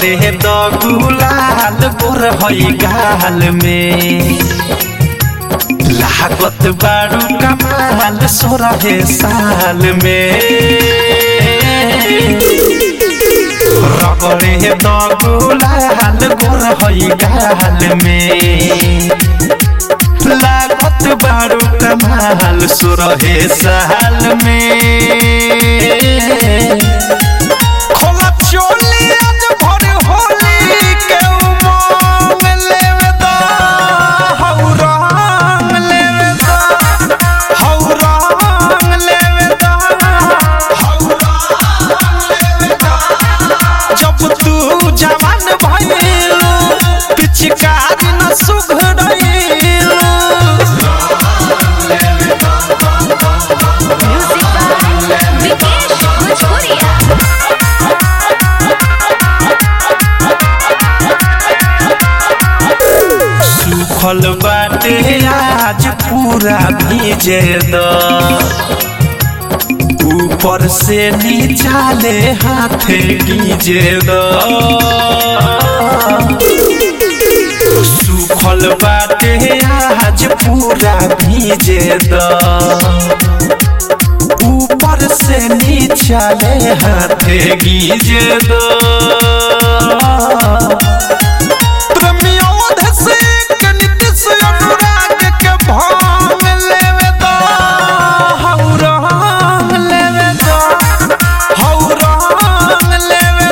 रगड़े द गुलाल गोर हई गाल में लागत बारू कमाल 16 साल में रगड़े द गुलाल गोर हई गाल में लागत बारू कमाल 16 साल में खोला चोली आज भर होली के उमंग लेवे दा हौ रंग लेवे दा हौ रंग लेवे दा हौ रंग लेवे दा जब तू जवान भइलू पिचकारी न सुघड़इलू सुखल बाटे आज पूरा भीजे द ऊपर से नीचा ले हाथ गीजे द सुखल बाटे आज पूरा भीजे द ऊपर से नीचा ले हाथ गीजे द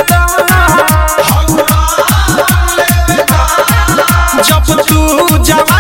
जब तू जवान